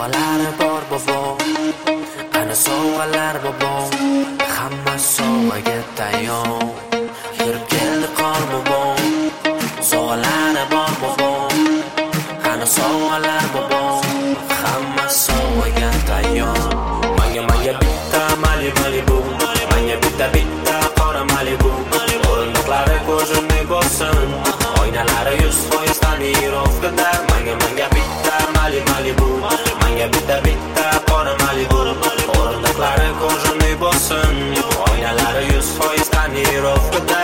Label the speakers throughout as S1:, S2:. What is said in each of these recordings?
S1: Sovg'alari bor bobom, ana sovg'alar bobom, hamma sovg'aga tayyor. Kirib keldi qor bobom, sovg'alari bor bobom, ana sovg'alar bobom, hamma sovg'aga tayyor. Manga bitta Malibu, manga bitta qora Malibu. O'rindiqlari ko'zimni bossin, oynalari 100% tonirovkada. Manga bitta Malibu, manga bitta qora Malibu. O'rindiqlari ko'zimni bossin, oynalari 100% tonirovkada.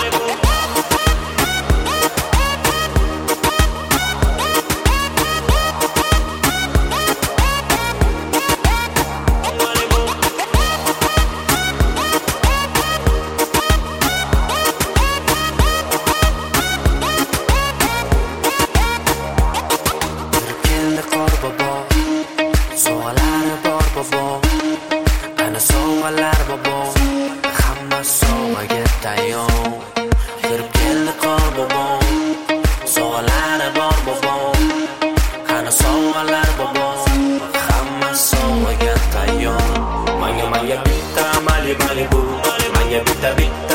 S1: Sovg'alari bor bobom, ana sovg'alar bobom, hamma sovg'aga tayyor. Kirib keldi qor bobom, sovg'alari bor bobom, ana sovg'alar bobom, hamma sovg'aga tayyor. Manga bitta Malibu, manga bitta